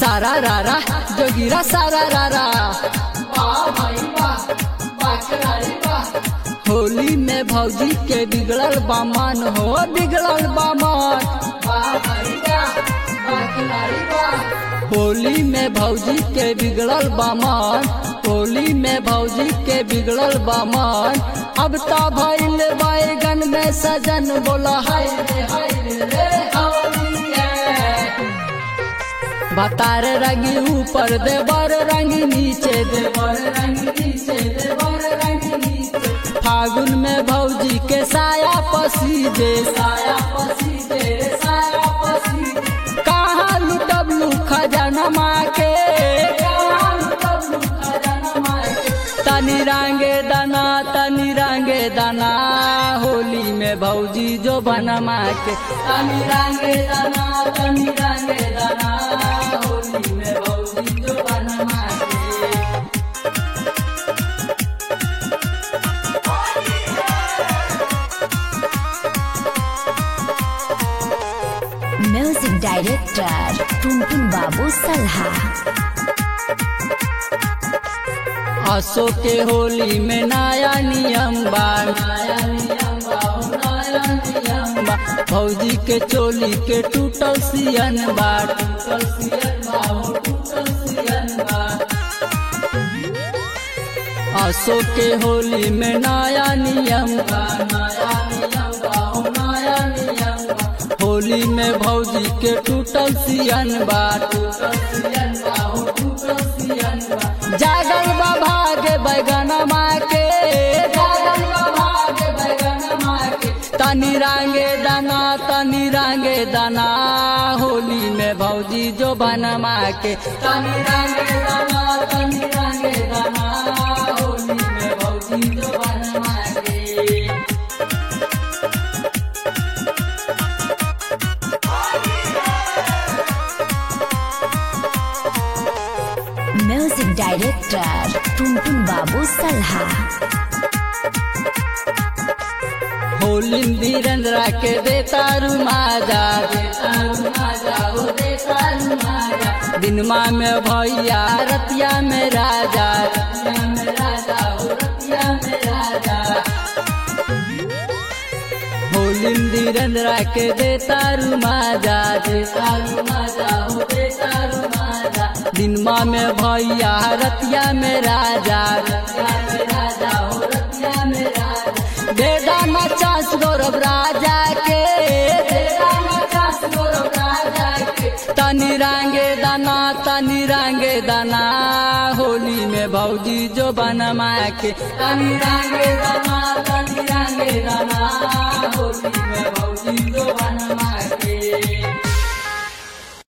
सारा रारा जोगिरा सारा रारा। होली में भौजी के बिगड़ल बामन हो बिगड़ल बामन। होली में भौजी के बिगड़ल बामन। होली में भौजी के बिगड़ल बामन। अब तो भइल बैगन में सजन बोला हाय रे होली है। बतार रंगी ऊपर देवर रंगी नीचे देवर रंगी नीचे देवर रंगी नीचे। फागुन में भौजी के साया पसीजे साया पसीजे साया पसीजे। कहाँ लुटब लू खजाना माँ के तनी रंगे दाना। होली में भौजी जो बनमा के तनी रंगे दाना तनी रंगे दाना। होली में भौजी जो बनमा के। म्यूजिक डायरेक्टर टुनटुन बाबू सल्हा। आसो के होली में नया नियम बा नया नियम बा नया नियम बा। भौजी के चोली के टूटल सियन बा टूटल सियन बा टूटल सियन बा। आसो के होली में नया नियम बा नया नियम बा नया नियम बा। होली में भौजी के टूटल सियन बा टूटल सियन बा टूटल सियन बा। जागल बा भागे बैगन माँ के जागल बा भागे बैगन माँ के। तनी रंगे दाना। होली में भौजी जो बनमा के तनी रंगे दाना तनी रंगे दाना। होली में भौजी जो बनमा के। म्यूजिक डायरेक्टर टुनटुन बाबू सल्हा। होली धीरेन्द्रा के देता रुमाजा देता रुमाजा हो देता रुमाजा। दिनमा में भैया रतिया में राजा रतिया में राजा हो रतिया में राजा। होली धीरेन्द्रा के देता रुमाजा देता रुमाजा हो देता रुमाजा। दिनमा में भैया रतिया में राजा रतिया में राजा हो रतिया में राजा। बेदाना चांस गौरव राजा के बेदाना चांस गौरव राजा के। तनी रंगे दाना। होली में भौजी जो बनमा के तनी रंगे दाना तनी रंगे दाना। होली में भौजी